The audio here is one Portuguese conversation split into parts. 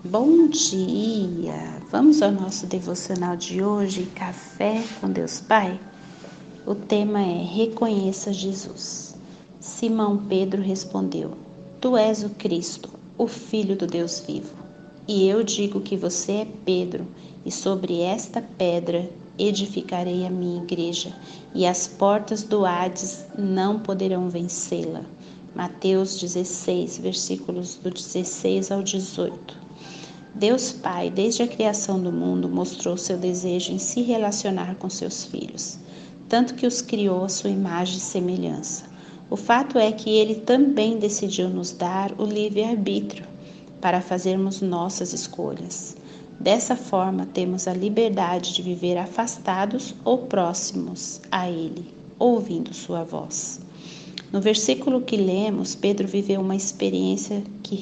Bom dia! Vamos ao nosso devocional de hoje, Café com Deus Pai? O tema é Reconheça Jesus. Simão Pedro respondeu: Tu és o Cristo, o Filho do Deus vivo. E eu digo que você é Pedro, e sobre esta pedra edificarei a minha igreja, e as portas do Hades não poderão vencê-la. Mateus 16, versículos do 16 ao 18. Deus Pai, desde a criação do mundo, mostrou seu desejo em se relacionar com seus filhos, tanto que os criou à sua imagem e semelhança. O fato é que Ele também decidiu nos dar o livre-arbítrio para fazermos nossas escolhas. Dessa forma, temos a liberdade de viver afastados ou próximos a Ele, ouvindo sua voz. No versículo que lemos, Pedro viveu uma experiência que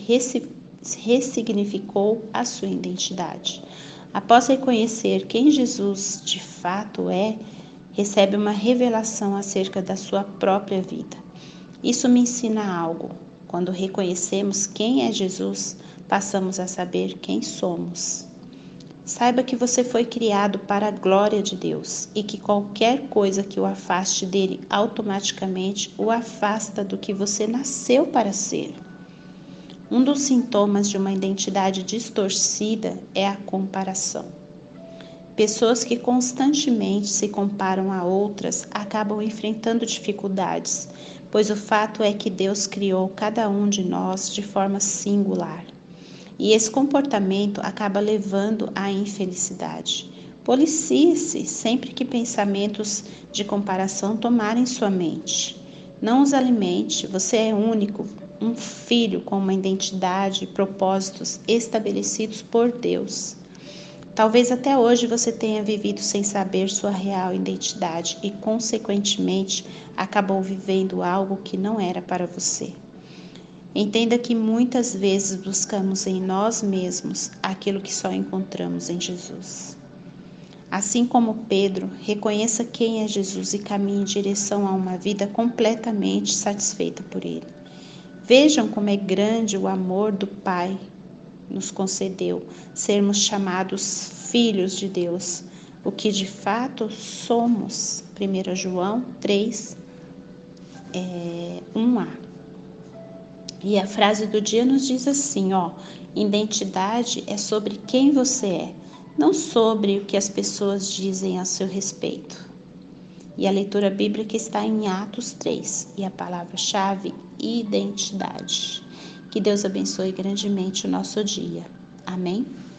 ressignificou a sua identidade. Após reconhecer quem Jesus de fato é, recebe uma revelação acerca da sua própria vida. Isso me ensina algo. Quando reconhecemos quem é Jesus, passamos a saber quem somos. Saiba que você foi criado para a glória de Deus e que qualquer coisa que o afaste dele automaticamente o afasta do que você nasceu para ser. Um dos sintomas de uma identidade distorcida é a comparação. Pessoas que constantemente se comparam a outras acabam enfrentando dificuldades, pois o fato é que Deus criou cada um de nós de forma singular. E esse comportamento acaba levando à infelicidade. Policie-se sempre que pensamentos de comparação tomarem sua mente. Não os alimente, você é único, um filho com uma identidade e propósitos estabelecidos por Deus. Talvez até hoje você tenha vivido sem saber sua real identidade e, consequentemente, acabou vivendo algo que não era para você. Entenda que muitas vezes buscamos em nós mesmos aquilo que só encontramos em Jesus. Assim como Pedro, reconheça quem é Jesus e caminhe em direção a uma vida completamente satisfeita por Ele. Vejam como é grande o amor do Pai nos concedeu sermos chamados filhos de Deus, o que de fato somos. 1 João 3, 1a. E a frase do dia nos diz assim, identidade é sobre quem você é, não sobre o que as pessoas dizem a seu respeito. E a leitura bíblica está em Atos 3, e a palavra-chave, identidade. Que Deus abençoe grandemente o nosso dia. Amém?